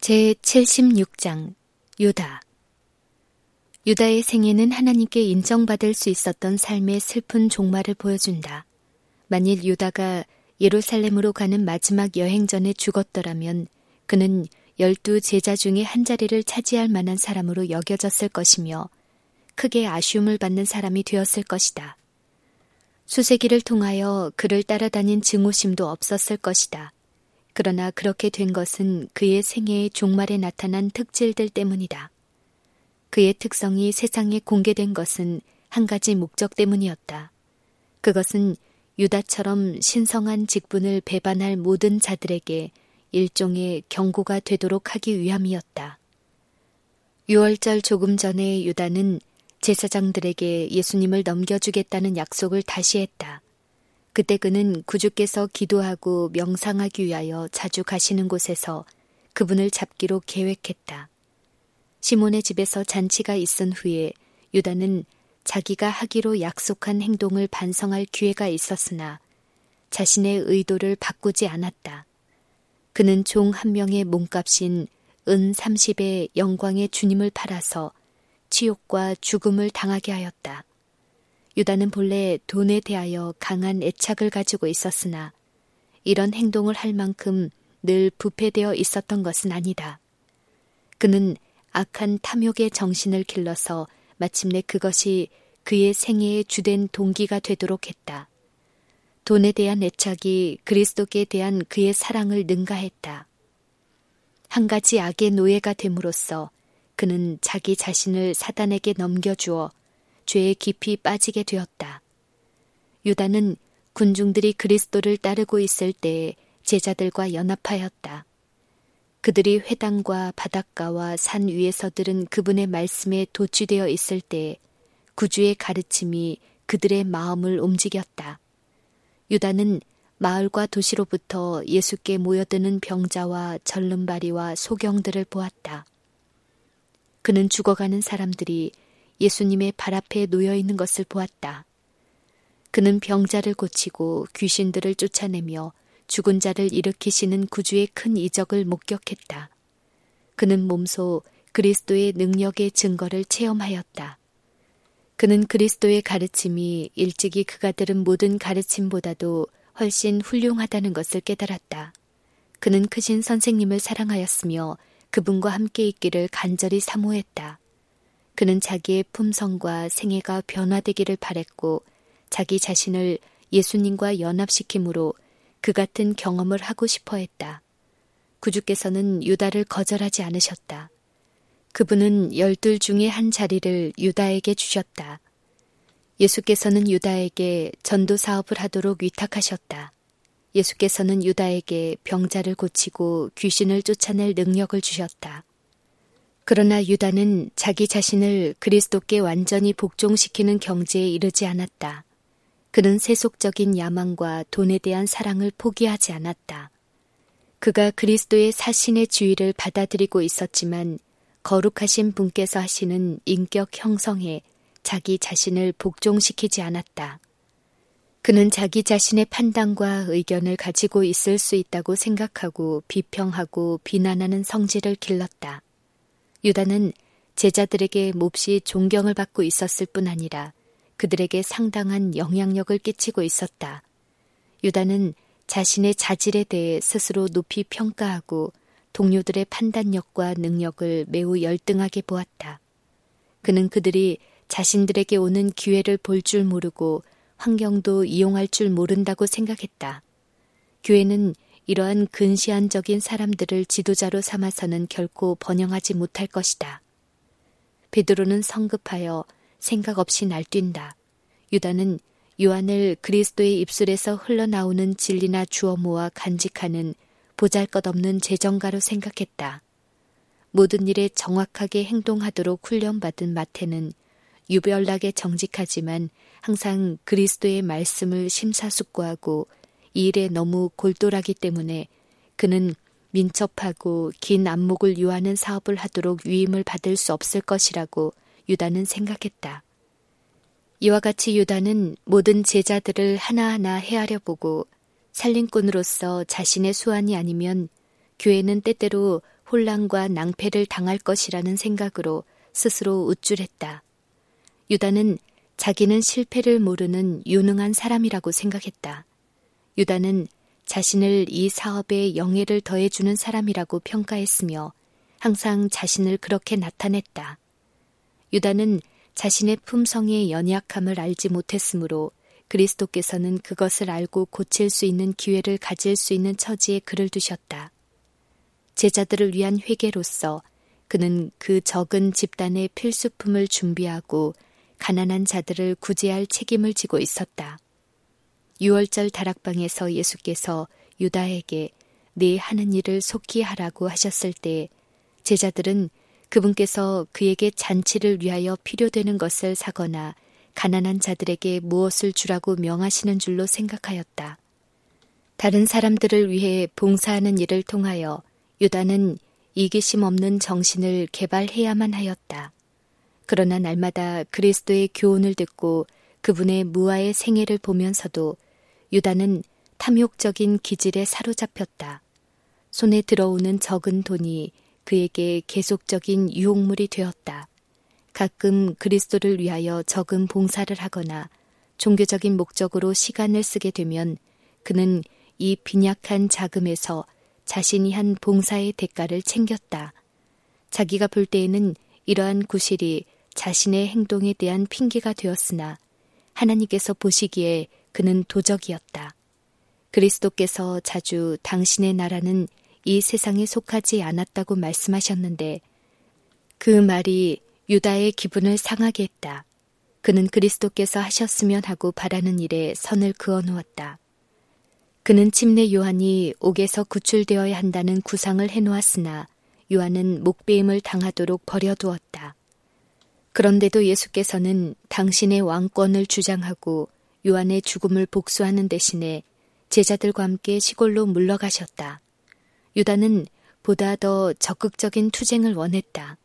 제76장 유다. 유다의 생애는 하나님께 인정받을 수 있었던 삶의 슬픈 종말을 보여준다. 만일 유다가 예루살렘으로 가는 마지막 여행 전에 죽었더라면 그는 12 제자 중에 한 자리를 차지할 만한 사람으로 여겨졌을 것이며 크게 아쉬움을 받는 사람이 되었을 것이다. 수세기를 통하여 그를 따라다닌 증오심도 없었을 것이다. 그러나 그렇게 된 것은 그의 생애의 종말에 나타난 특질들 때문이다. 그의 특성이 세상에 공개된 것은 한 가지 목적 때문이었다. 그것은 유다처럼 신성한 직분을 배반할 모든 자들에게 일종의 경고가 되도록 하기 위함이었다. 유월절 조금 전에 유다는 제사장들에게 예수님을 넘겨주겠다는 약속을 다시 했다. 그때 그는 구주께서 기도하고 명상하기 위하여 자주 가시는 곳에서 그분을 잡기로 계획했다. 시몬의 집에서 잔치가 있은 후에 유다는 자기가 하기로 약속한 행동을 반성할 기회가 있었으나 자신의 의도를 바꾸지 않았다. 그는 종 한 명의 몸값인 은 30의 영광의 주님을 팔아서 치욕과 죽음을 당하게 하였다. 유다는 본래 돈에 대하여 강한 애착을 가지고 있었으나 이런 행동을 할 만큼 늘 부패되어 있었던 것은 아니다. 그는 악한 탐욕의 정신을 길러서 마침내 그것이 그의 생애의 주된 동기가 되도록 했다. 돈에 대한 애착이 그리스도께 대한 그의 사랑을 능가했다. 한 가지 악의 노예가 됨으로써 그는 자기 자신을 사단에게 넘겨주어 죄에 깊이 빠지게 되었다. 유다는 군중들이 그리스도를 따르고 있을 때에 제자들과 연합하였다. 그들이 회당과 바닷가와 산 위에서 들은 그분의 말씀에 도취되어 있을 때에 구주의 가르침이 그들의 마음을 움직였다. 유다는 마을과 도시로부터 예수께 모여드는 병자와 절름발이와 소경들을 보았다. 그는 죽어가는 사람들이 예수님의 발 앞에 놓여 있는 것을 보았다. 그는 병자를 고치고 귀신들을 쫓아내며 죽은 자를 일으키시는 구주의 큰 이적을 목격했다. 그는 몸소 그리스도의 능력의 증거를 체험하였다. 그는 그리스도의 가르침이 일찍이 그가 들은 모든 가르침보다도 훨씬 훌륭하다는 것을 깨달았다. 그는 크신 선생님을 사랑하였으며 그분과 함께 있기를 간절히 사모했다. 그는 자기의 품성과 생애가 변화되기를 바랬고 자기 자신을 예수님과 연합시킴으로 그 같은 경험을 하고 싶어 했다. 구주께서는 유다를 거절하지 않으셨다. 그분은 12 중에 한 자리를 유다에게 주셨다. 예수께서는 유다에게 전도 사업을 하도록 위탁하셨다. 예수께서는 유다에게 병자를 고치고 귀신을 쫓아낼 능력을 주셨다. 그러나 유다는 자기 자신을 그리스도께 완전히 복종시키는 경지에 이르지 않았다. 그는 세속적인 야망과 돈에 대한 사랑을 포기하지 않았다. 그가 그리스도의 사신의 지위를 받아들이고 있었지만 거룩하신 분께서 하시는 인격 형성에 자기 자신을 복종시키지 않았다. 그는 자기 자신의 판단과 의견을 가지고 있을 수 있다고 생각하고 비평하고 비난하는 성질을 길렀다. 유다는 제자들에게 몹시 존경을 받고 있었을 뿐 아니라 그들에게 상당한 영향력을 끼치고 있었다. 유다는 자신의 자질에 대해 스스로 높이 평가하고 동료들의 판단력과 능력을 매우 열등하게 보았다. 그는 그들이 자신들에게 오는 기회를 볼 줄 모르고 환경도 이용할 줄 모른다고 생각했다. 교회는 이러한 근시안적인 사람들을 지도자로 삼아서는 결코 번영하지 못할 것이다. 베드로는 성급하여 생각 없이 날뛴다. 유다는 요한을 그리스도의 입술에서 흘러나오는 진리나 주어 모아 간직하는 보잘것없는 재정가로 생각했다. 모든 일에 정확하게 행동하도록 훈련받은 마태는 유별나게 정직하지만 항상 그리스도의 말씀을 심사숙고하고 이 일에 너무 골똘하기 때문에 그는 민첩하고 긴 안목을 요하는 사업을 하도록 위임을 받을 수 없을 것이라고 유다는 생각했다. 이와 같이 유다는 모든 제자들을 하나하나 헤아려 보고 살림꾼으로서 자신의 수완이 아니면 교회는 때때로 혼란과 낭패를 당할 것이라는 생각으로 스스로 우쭐했다. 유다는 자기는 실패를 모르는 유능한 사람이라고 생각했다. 유다는 자신을 이 사업에 영예를 더해주는 사람이라고 평가했으며 항상 자신을 그렇게 나타냈다. 유다는 자신의 품성의 연약함을 알지 못했으므로 그리스도께서는 그것을 알고 고칠 수 있는 기회를 가질 수 있는 처지에 그를 두셨다. 제자들을 위한 회개로서 그는 그 적은 집단의 필수품을 준비하고 가난한 자들을 구제할 책임을 지고 있었다. 유월절 다락방에서 예수께서 유다에게 네 하는 일을 속히 하라고 하셨을 때 제자들은 그분께서 그에게 잔치를 위하여 필요되는 것을 사거나 가난한 자들에게 무엇을 주라고 명하시는 줄로 생각하였다. 다른 사람들을 위해 봉사하는 일을 통하여 유다는 이기심 없는 정신을 개발해야만 하였다. 그러나 날마다 그리스도의 교훈을 듣고 그분의 무아의 생애를 보면서도 유다는 탐욕적인 기질에 사로잡혔다. 손에 들어오는 적은 돈이 그에게 계속적인 유혹물이 되었다. 가끔 그리스도를 위하여 적은 봉사를 하거나 종교적인 목적으로 시간을 쓰게 되면 그는 이 빈약한 자금에서 자신이 한 봉사의 대가를 챙겼다. 자기가 볼 때에는 이러한 구실이 자신의 행동에 대한 핑계가 되었으나 하나님께서 보시기에 그는 도적이었다. 그리스도께서 자주 당신의 나라는 이 세상에 속하지 않았다고 말씀하셨는데 그 말이 유다의 기분을 상하게 했다. 그는 그리스도께서 하셨으면 하고 바라는 일에 선을 그어 놓았다. 그는 침례 요한이 옥에서 구출되어야 한다는 구상을 해놓았으나 요한은 목베임을 당하도록 버려두었다. 그런데도 예수께서는 당신의 왕권을 주장하고 요한의 죽음을 복수하는 대신에 제자들과 함께 시골로 물러가셨다. 유다는 보다 더 적극적인 투쟁을 원했다.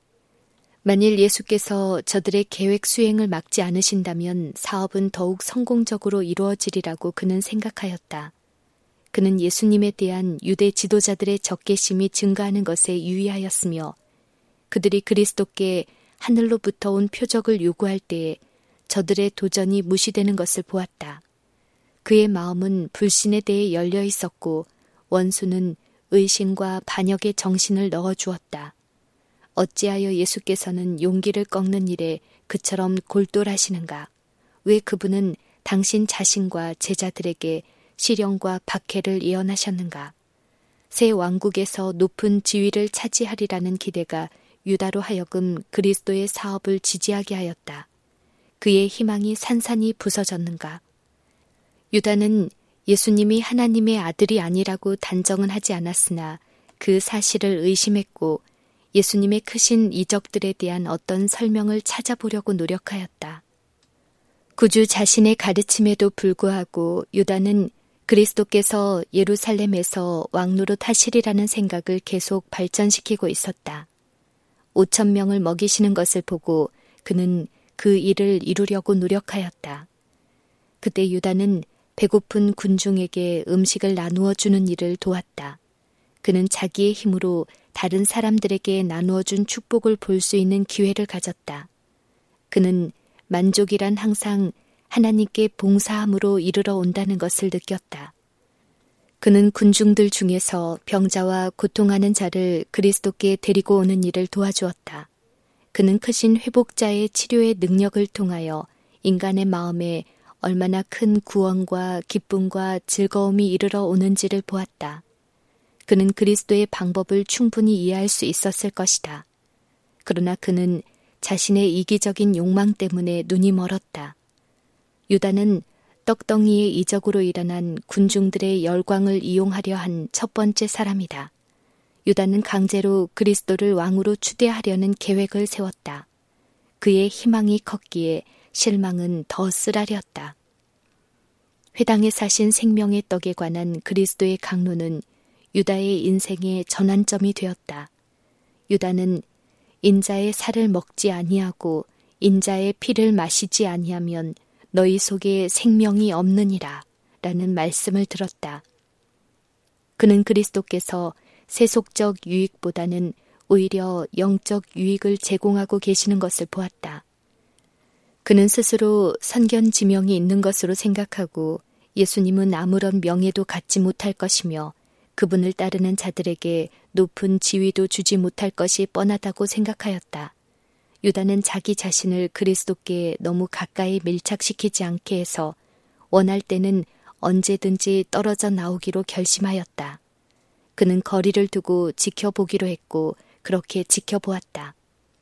만일 예수께서 저들의 계획 수행을 막지 않으신다면 사업은 더욱 성공적으로 이루어지리라고 그는 생각하였다. 그는 예수님에 대한 유대 지도자들의 적개심이 증가하는 것에 유의하였으며 그들이 그리스도께 하늘로부터 온 표적을 요구할 때에 저들의 도전이 무시되는 것을 보았다. 그의 마음은 불신에 대해 열려 있었고 원수는 의심과 반역의 정신을 넣어주었다. 어찌하여 예수께서는 용기를 꺾는 일에 그처럼 골똘하시는가? 왜 그분은 당신 자신과 제자들에게 시련과 박해를 예언하셨는가? 새 왕국에서 높은 지위를 차지하리라는 기대가 유다로 하여금 그리스도의 사업을 지지하게 하였다. 그의 희망이 산산이 부서졌는가? 유다는 예수님이 하나님의 아들이 아니라고 단정은 하지 않았으나 그 사실을 의심했고 예수님의 크신 이적들에 대한 어떤 설명을 찾아보려고 노력하였다. 구주 자신의 가르침에도 불구하고 유다는 그리스도께서 예루살렘에서 왕노릇 하시리라는 생각을 계속 발전시키고 있었다. 5,000명을 먹이시는 것을 보고 그는 그 일을 이루려고 노력하였다. 그때 유다는 배고픈 군중에게 음식을 나누어 주는 일을 도왔다. 그는 자기의 힘으로 다른 사람들에게 나누어 준 축복을 볼 수 있는 기회를 가졌다. 그는 만족이란 항상 하나님께 봉사함으로 이르러 온다는 것을 느꼈다. 그는 군중들 중에서 병자와 고통하는 자를 그리스도께 데리고 오는 일을 도와주었다. 그는 크신 회복자의 치료의 능력을 통하여 인간의 마음에 얼마나 큰 구원과 기쁨과 즐거움이 이르러 오는지를 보았다. 그는 그리스도의 방법을 충분히 이해할 수 있었을 것이다. 그러나 그는 자신의 이기적인 욕망 때문에 눈이 멀었다. 유다는 떡덩이의 이적으로 일어난 군중들의 열광을 이용하려 한 첫 번째 사람이다. 유다는 강제로 그리스도를 왕으로 추대하려는 계획을 세웠다. 그의 희망이 컸기에 실망은 더 쓰라렸다. 회당에 사신 생명의 떡에 관한 그리스도의 강론은 유다의 인생의 전환점이 되었다. 유다는 인자의 살을 먹지 아니하고 인자의 피를 마시지 아니하면 너희 속에 생명이 없느니라 라는 말씀을 들었다. 그는 그리스도께서 세속적 유익보다는 오히려 영적 유익을 제공하고 계시는 것을 보았다. 그는 스스로 선견지명이 있는 것으로 생각하고 예수님은 아무런 명예도 갖지 못할 것이며 그분을 따르는 자들에게 높은 지위도 주지 못할 것이 뻔하다고 생각하였다. 유다는 자기 자신을 그리스도께 너무 가까이 밀착시키지 않게 해서 원할 때는 언제든지 떨어져 나오기로 결심하였다. 그는 거리를 두고 지켜보기로 했고 그렇게 지켜보았다.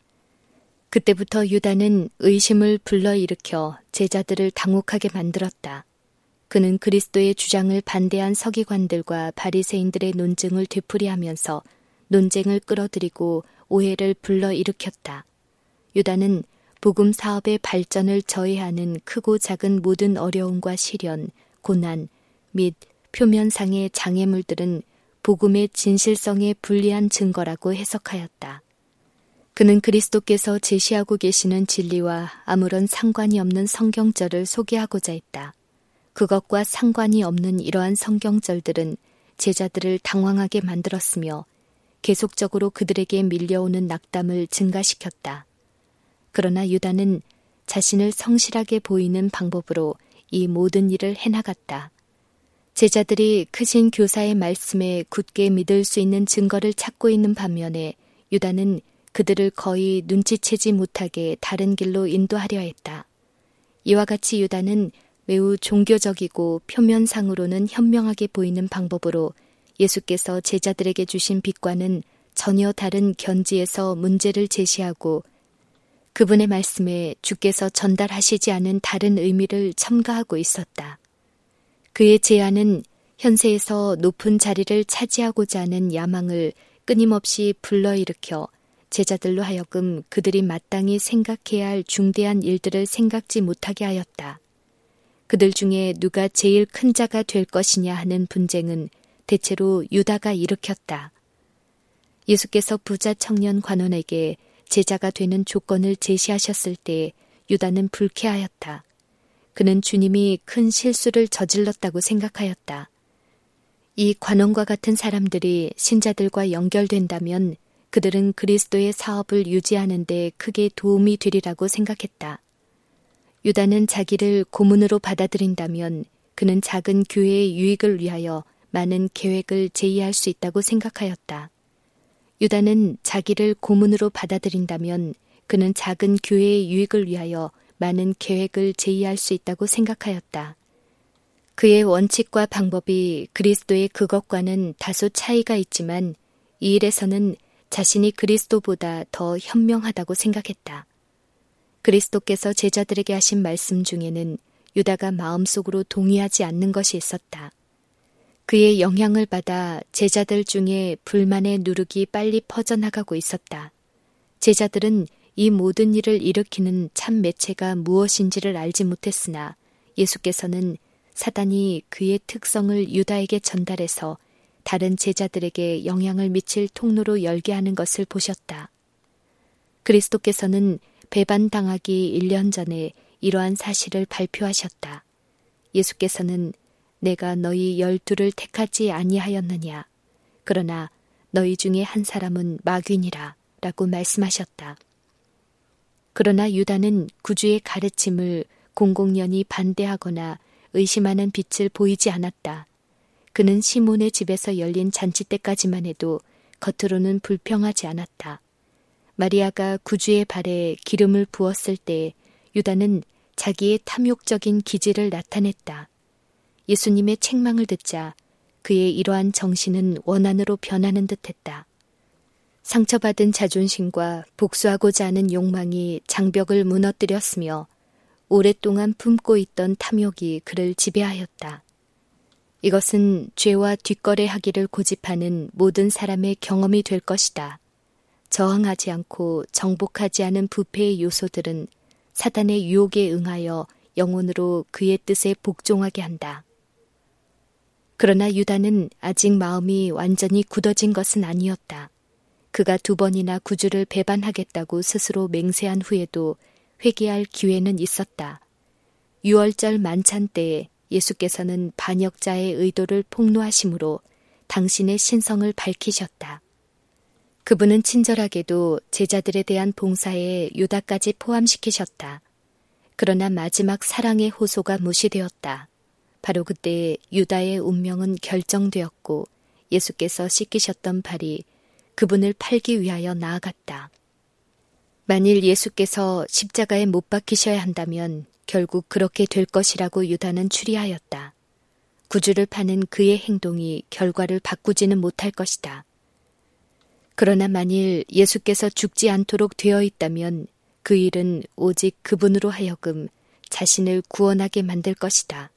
그때부터 유다는 의심을 불러일으켜 제자들을 당혹하게 만들었다. 그는 그리스도의 주장을 반대한 서기관들과 바리새인들의 논증을 되풀이하면서 논쟁을 끌어들이고 오해를 불러일으켰다. 유다는 복음 사업의 발전을 저해하는 크고 작은 모든 어려움과 시련, 고난 및 표면상의 장애물들은 복음의 진실성에 불리한 증거라고 해석하였다. 그는 그리스도께서 제시하고 계시는 진리와 아무런 상관이 없는 성경절을 소개하고자 했다. 그것과 상관이 없는 이러한 성경절들은 제자들을 당황하게 만들었으며 계속적으로 그들에게 밀려오는 낙담을 증가시켰다. 그러나 유다는 자신을 성실하게 보이는 방법으로 이 모든 일을 해나갔다. 제자들이 크신 교사의 말씀에 굳게 믿을 수 있는 증거를 찾고 있는 반면에 유다는 그들을 거의 눈치채지 못하게 다른 길로 인도하려 했다. 이와 같이 유다는 매우 종교적이고 표면상으로는 현명하게 보이는 방법으로 예수께서 제자들에게 주신 빛과는 전혀 다른 견지에서 문제를 제시하고 그분의 말씀에 주께서 전달하시지 않은 다른 의미를 첨가하고 있었다. 그의 제안은 현세에서 높은 자리를 차지하고자 하는 야망을 끊임없이 불러일으켜 제자들로 하여금 그들이 마땅히 생각해야 할 중대한 일들을 생각지 못하게 하였다. 그들 중에 누가 제일 큰 자가 될 것이냐 하는 분쟁은 대체로 유다가 일으켰다. 예수께서 부자 청년 관원에게 제자가 되는 조건을 제시하셨을 때 유다는 불쾌하였다. 그는 주님이 큰 실수를 저질렀다고 생각하였다. 이 관원과 같은 사람들이 신자들과 연결된다면 그들은 그리스도의 사업을 유지하는 데 크게 도움이 되리라고 생각했다. 유다는 자기를 고문으로 받아들인다면 그는 작은 교회의 유익을 위하여 많은 계획을 제의할 수 있다고 생각하였다. 유다는 자기를 고문으로 받아들인다면 그는 작은 교회의 유익을 위하여 많은 계획을 제의할 수 있다고 생각하였다. 그의 원칙과 방법이 그리스도의 그것과는 다소 차이가 있지만 이 일에서는 자신이 그리스도보다 더 현명하다고 생각했다. 그리스도께서 제자들에게 하신 말씀 중에는 유다가 마음속으로 동의하지 않는 것이 있었다. 그의 영향을 받아 제자들 중에 불만의 누룩이 빨리 퍼져나가고 있었다. 제자들은 이 모든 일을 일으키는 참 매체가 무엇인지를 알지 못했으나 예수께서는 사단이 그의 특성을 유다에게 전달해서 다른 제자들에게 영향을 미칠 통로로 열게 하는 것을 보셨다. 그리스도께서는 배반당하기 1년 전에 이러한 사실을 발표하셨다. 예수께서는 내가 너희 12를 택하지 아니하였느냐. 그러나 너희 중에 한 사람은 마귀니라 라고 말씀하셨다. 그러나 유다는 구주의 가르침을 공공연히 반대하거나 의심하는 빛을 보이지 않았다. 그는 시몬의 집에서 열린 잔치 때까지만 해도 겉으로는 불평하지 않았다. 마리아가 구주의 발에 기름을 부었을 때 유다는 자기의 탐욕적인 기질을 나타냈다. 예수님의 책망을 듣자 그의 이러한 정신은 원한으로 변하는 듯했다. 상처받은 자존심과 복수하고자 하는 욕망이 장벽을 무너뜨렸으며 오랫동안 품고 있던 탐욕이 그를 지배하였다. 이것은 죄와 뒷거래하기를 고집하는 모든 사람의 경험이 될 것이다. 저항하지 않고 정복하지 않은 부패의 요소들은 사단의 유혹에 응하여 영혼으로 그의 뜻에 복종하게 한다. 그러나 유다는 아직 마음이 완전히 굳어진 것은 아니었다. 그가 2번이나 구주를 배반하겠다고 스스로 맹세한 후에도 회개할 기회는 있었다. 유월절 만찬 때에 예수께서는 반역자의 의도를 폭로하심으로 당신의 신성을 밝히셨다. 그분은 친절하게도 제자들에 대한 봉사에 유다까지 포함시키셨다. 그러나 마지막 사랑의 호소가 무시되었다. 바로 그때 유다의 운명은 결정되었고 예수께서 씻기셨던 발이 그분을 팔기 위하여 나아갔다. 만일 예수께서 십자가에 못 박히셔야 한다면 결국 그렇게 될 것이라고 유다는 추리하였다. 구주를 파는 그의 행동이 결과를 바꾸지는 못할 것이다. 그러나 만일 예수께서 죽지 않도록 되어 있다면 그 일은 오직 그분으로 하여금 자신을 구원하게 만들 것이다.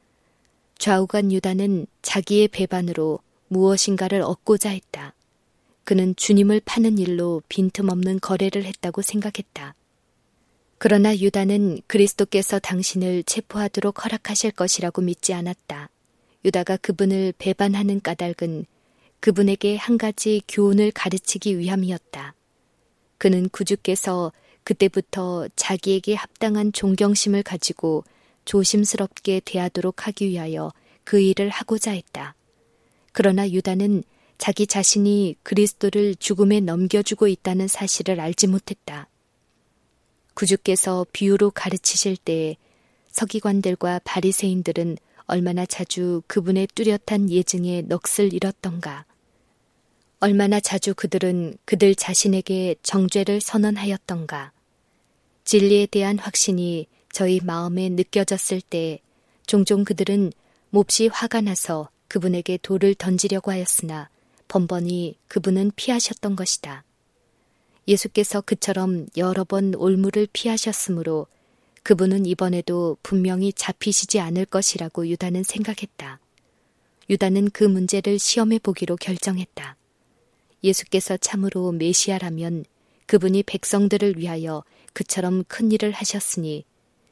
좌우간 유다는 자기의 배반으로 무엇인가를 얻고자 했다. 그는 주님을 파는 일로 빈틈없는 거래를 했다고 생각했다. 그러나 유다는 그리스도께서 당신을 체포하도록 허락하실 것이라고 믿지 않았다. 유다가 그분을 배반하는 까닭은 그분에게 한 가지 교훈을 가르치기 위함이었다. 그는 구주께서 그때부터 자기에게 합당한 존경심을 가지고 조심스럽게 대하도록 하기 위하여 그 일을 하고자 했다. 그러나 유다는 자기 자신이 그리스도를 죽음에 넘겨주고 있다는 사실을 알지 못했다. 구주께서 비유로 가르치실 때에 서기관들과 바리새인들은 얼마나 자주 그분의 뚜렷한 예증에 넋을 잃었던가. 얼마나 자주 그들은 그들 자신에게 정죄를 선언하였던가. 진리에 대한 확신이 저희 마음에 느껴졌을 때 종종 그들은 몹시 화가 나서 그분에게 돌을 던지려고 하였으나 번번이 그분은 피하셨던 것이다. 예수께서 그처럼 여러 번 올무를 피하셨으므로 그분은 이번에도 분명히 잡히시지 않을 것이라고 유다는 생각했다. 유다는 그 문제를 시험해 보기로 결정했다. 예수께서 참으로 메시아라면 그분이 백성들을 위하여 그처럼 큰 일을 하셨으니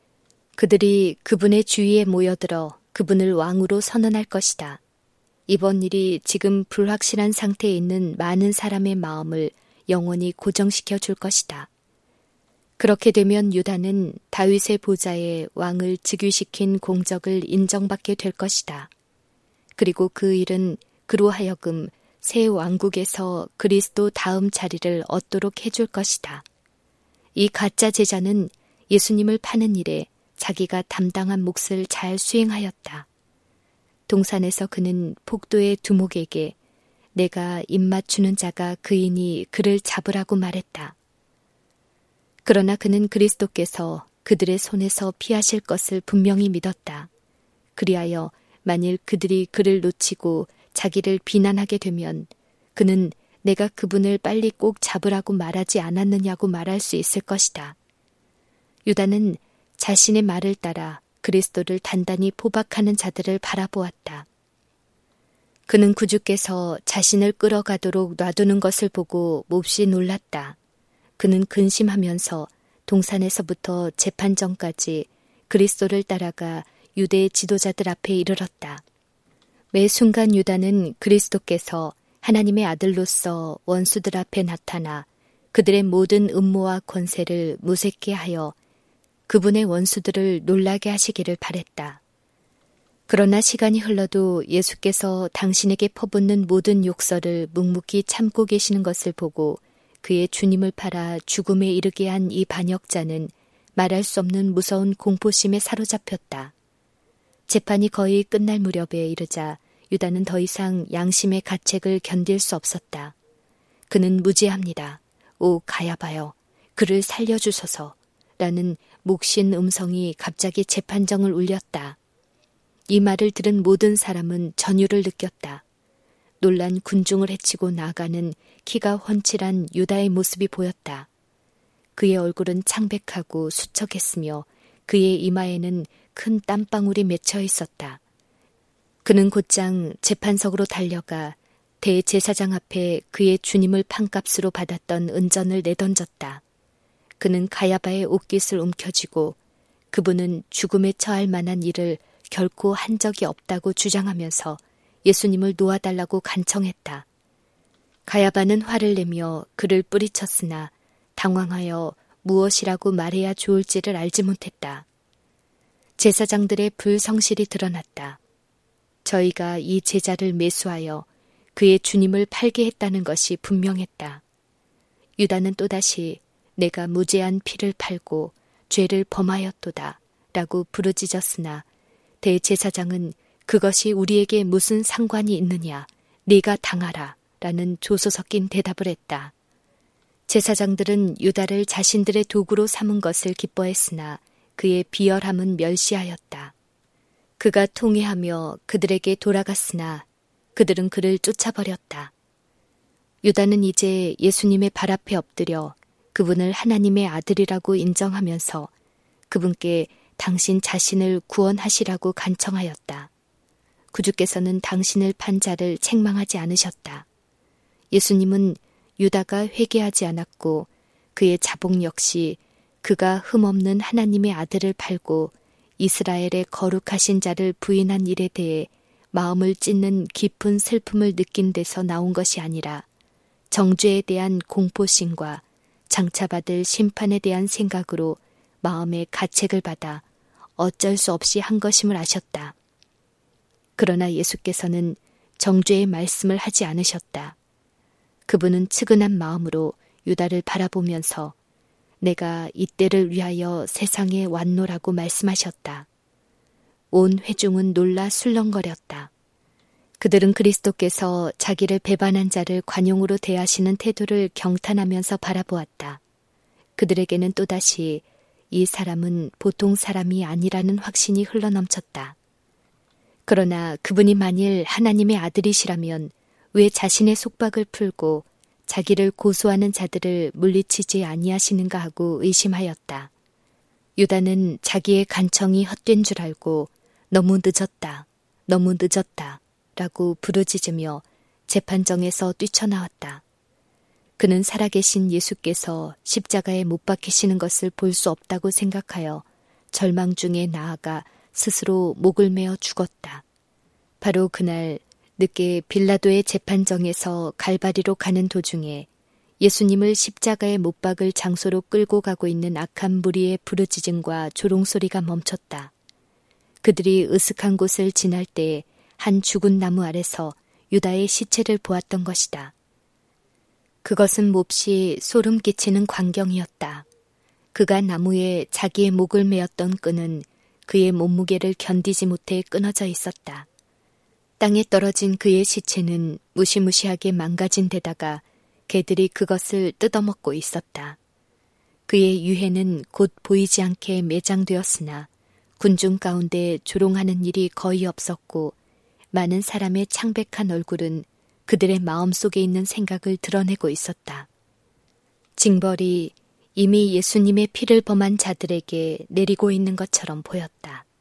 그들이 그분의 주위에 모여들어 그분을 왕으로 선언할 것이다. 이번 일이 지금 불확실한 상태에 있는 많은 사람의 마음을 영원히 고정시켜 줄 것이다. 그렇게 되면 유다는 다윗의 보좌에 왕을 즉위시킨 공적을 인정받게 될 것이다. 그리고 그 일은 그로 하여금 새 왕국에서 그리스도 다음 자리를 얻도록 해줄 것이다. 이 가짜 제자는 예수님을 파는 일에 자기가 담당한 몫을 잘 수행하였다. 동산에서 그는 폭도의 두목에게 내가 입맞추는 자가 그이니 그를 잡으라고 말했다. 그러나 그는 그리스도께서 그들의 손에서 피하실 것을 분명히 믿었다. 그리하여 만일 그들이 그를 놓치고 자기를 비난하게 되면 그는 내가 그분을 빨리 꼭 잡으라고 말하지 않았느냐고 말할 수 있을 것이다. 유다는 자신의 말을 따라 그리스도를 단단히 포박하는 자들을 바라보았다. 그는 구주께서 자신을 끌어가도록 놔두는 것을 보고 몹시 놀랐다. 그는 근심하면서 동산에서부터 재판정까지 그리스도를 따라가 유대의 지도자들 앞에 이르렀다. 매 순간 유다는 그리스도께서 하나님의 아들로서 원수들 앞에 나타나 그들의 모든 음모와 권세를 무색게 하여 그분의 원수들을 놀라게 하시기를 바랬다. 그러나 시간이 흘러도 예수께서 당신에게 퍼붓는 모든 욕설을 묵묵히 참고 계시는 것을 보고 그의 주님을 팔아 죽음에 이르게 한 이 반역자는 말할 수 없는 무서운 공포심에 사로잡혔다. 재판이 거의 끝날 무렵에 이르자 유다는 더 이상 양심의 가책을 견딜 수 없었다. 그는 무지합니다. 오 가야바여, 그를 살려주소서 라는 목신 음성이 갑자기 재판정을 울렸다. 이 말을 들은 모든 사람은 전율을 느꼈다. 놀란 군중을 헤치고 나아가는 키가 훤칠한 유다의 모습이 보였다. 그의 얼굴은 창백하고 수척했으며 그의 이마에는 큰 땀방울이 맺혀 있었다. 그는 곧장 재판석으로 달려가 대제사장 앞에 그의 주님을 판값으로 받았던 은전을 내던졌다. 그는 가야바의 옷깃을 움켜쥐고 그분은 죽음에 처할 만한 일을 결코 한 적이 없다고 주장하면서 예수님을 놓아달라고 간청했다. 가야바는 화를 내며 그를 뿌리쳤으나 당황하여 무엇이라고 말해야 좋을지를 알지 못했다. 제사장들의 불성실이 드러났다. 저희가 이 제자를 매수하여 그의 주님을 팔게 했다는 것이 분명했다. 유다는 또다시 내가 무죄한 피를 팔고 죄를 범하였도다 라고 부르짖었으나 대제사장은 그것이 우리에게 무슨 상관이 있느냐, 네가 당하라 라는 조소 섞인 대답을 했다. 제사장들은 유다를 자신들의 도구로 삼은 것을 기뻐했으나 그의 비열함은 멸시하였다. 그가 통회하며 그들에게 돌아갔으나 그들은 그를 쫓아버렸다. 유다는 이제 예수님의 발 앞에 엎드려 그분을 하나님의 아들이라고 인정하면서 그분께 당신 자신을 구원하시라고 간청하였다. 구주께서는 당신을 판 자를 책망하지 않으셨다. 예수님은 유다가 회개하지 않았고 그의 자복 역시 그가 흠없는 하나님의 아들을 팔고 이스라엘의 거룩하신 자를 부인한 일에 대해 마음을 찢는 깊은 슬픔을 느낀 데서 나온 것이 아니라 정죄에 대한 공포심과 장차받을 심판에 대한 생각으로 마음의 가책을 받아 어쩔 수 없이 한 것임을 아셨다. 그러나 예수께서는 정죄의 말씀을 하지 않으셨다. 그분은 측은한 마음으로 유다를 바라보면서 내가 이때를 위하여 세상에 왔노라고 말씀하셨다. 온 회중은 놀라 술렁거렸다. 그들은 그리스도께서 자기를 배반한 자를 관용으로 대하시는 태도를 경탄하면서 바라보았다. 그들에게는 또다시 이 사람은 보통 사람이 아니라는 확신이 흘러넘쳤다. 그러나 그분이 만일 하나님의 아들이시라면 왜 자신의 속박을 풀고 자기를 고소하는 자들을 물리치지 아니하시는가 하고 의심하였다. 유다는 자기의 간청이 헛된 줄 알고 너무 늦었다, 너무 늦었다 라고 부르짖으며 재판정에서 뛰쳐나왔다. 그는 살아계신 예수께서 십자가에 못 박히시는 것을 볼 수 없다고 생각하여 절망 중에 나아가 스스로 목을 메어 죽었다. 바로 그날 늦게 빌라도의 재판정에서 갈바리로 가는 도중에 예수님을 십자가에 못 박을 장소로 끌고 가고 있는 악한 무리의 부르짖음과 조롱소리가 멈췄다. 그들이 으슥한 곳을 지날 때에 한 죽은 나무 아래서 유다의 시체를 보았던 것이다. 그것은 몹시 소름 끼치는 광경이었다. 그가 나무에 자기의 목을 메었던 끈은 그의 몸무게를 견디지 못해 끊어져 있었다. 땅에 떨어진 그의 시체는 무시무시하게 망가진 데다가 개들이 그것을 뜯어먹고 있었다. 그의 유해는 곧 보이지 않게 매장되었으나 군중 가운데 조롱하는 일이 거의 없었고 많은 사람의 창백한 얼굴은 그들의 마음속에 있는 생각을 드러내고 있었다. 징벌이 이미 예수님의 피를 범한 자들에게 내리고 있는 것처럼 보였다.